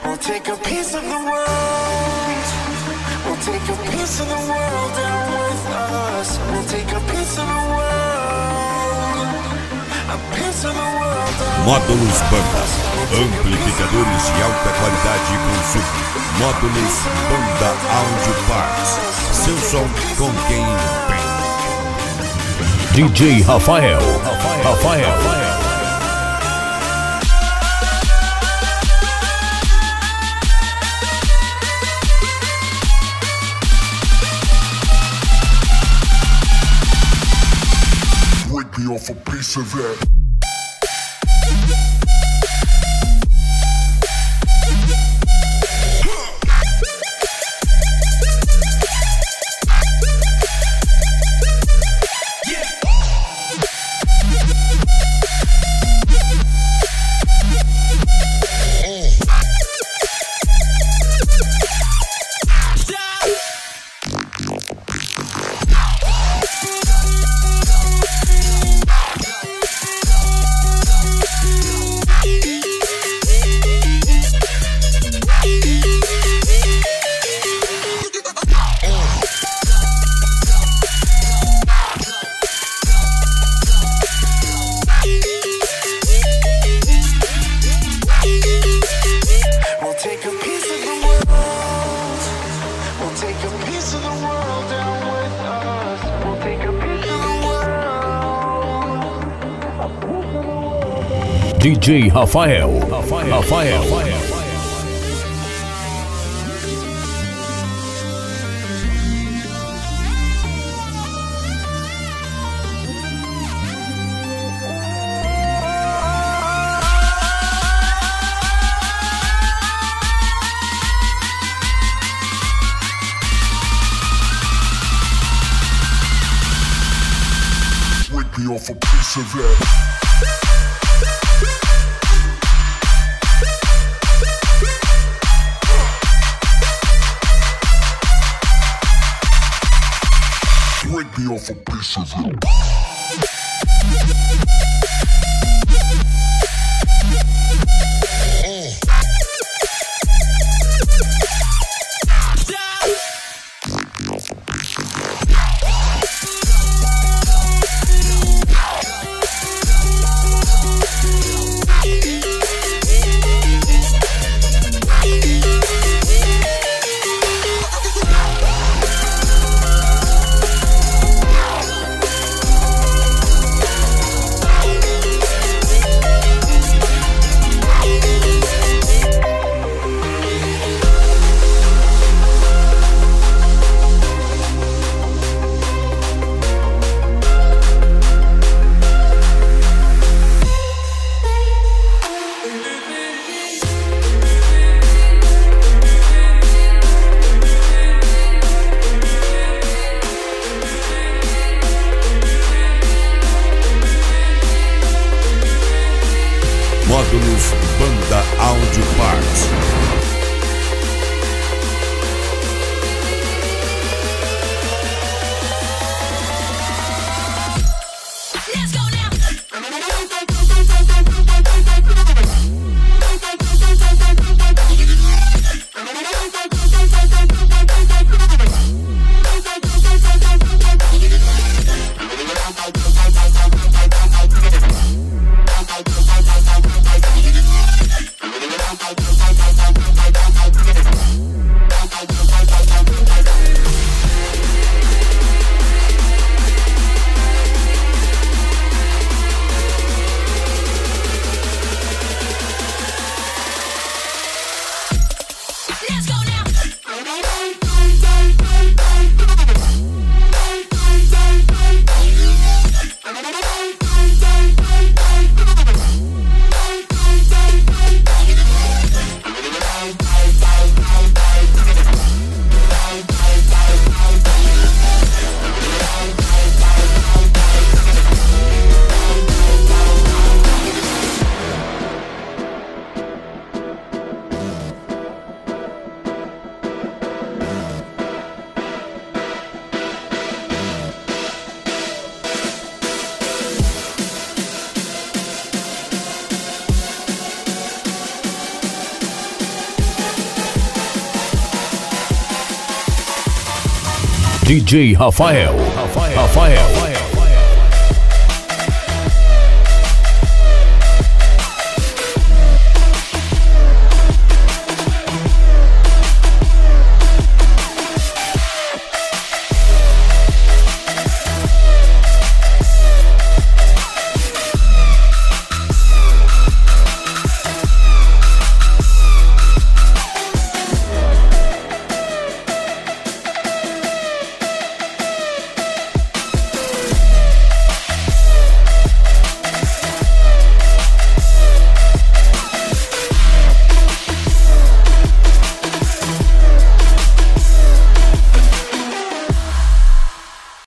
We'll take a piece of the world. We'll take a piece of the world down with us. We'll take a piece of the world. A piece of the world down. Módulos Banda, amplificadores de alta qualidade e consumo. Módulos Banda Audio Parts, seu som com quem tem. DJ Rafael. Break me off a piece of that. DJ Rafael. Break me off a piece of that. Break me off a piece of it. Módulos Banda Audio Parts. DJ Rafael.